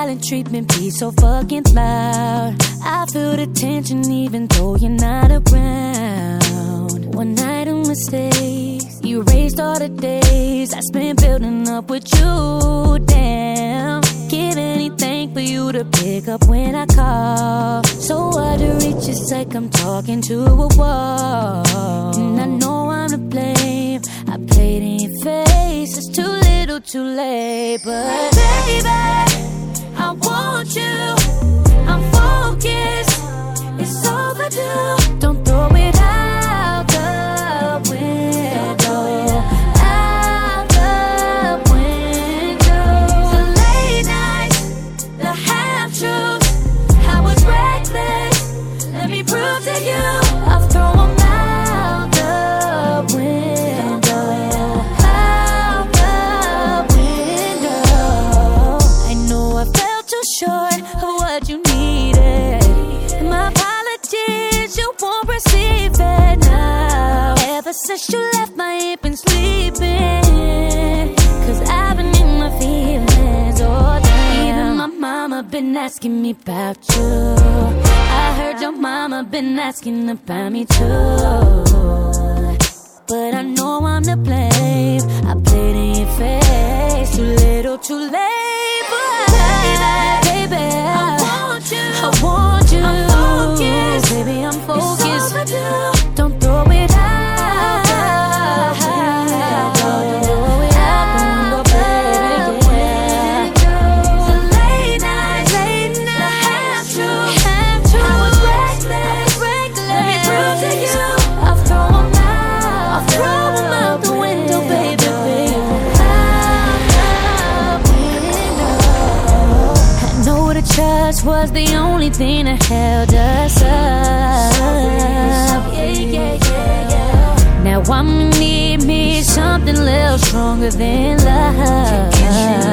silent treatment be so fucking loud? I feel the tension even though you're not around. One night of mistakes, you erased all the days I spent building up with you. Damn, give anything for you to pick up when I call. So hard to reach, it's like I'm talking to a wall. And I know I'm to blame, I played in your face. It's too little too late, but baby, I want you, I'm focused, it's overdue. Don't throw it out the window, out the window. The late nights, the half-truths, I was reckless, let me prove to you. I'll throw them out the window, out the window. I know I fell too short of what you needed, and my apologies, you won't receive it now. Ever since you left, my ain't been sleeping, cause I've been in my feelings all day. Even my mama been asking me about you. I heard your mama been asking about me too. But I know I'm to blame, I played in your face. Too little too late, but baby, I want you, I want you. I'm focused, baby, I'm focused. Don't throw it out. Don't throw it out the window, baby. The late nights, the half-truths, I was reckless, let me prove to you. I'll throw them out the window, baby, out the window. I know the trust was the only thing that held us up. Now I'ma need me something a little stronger than love.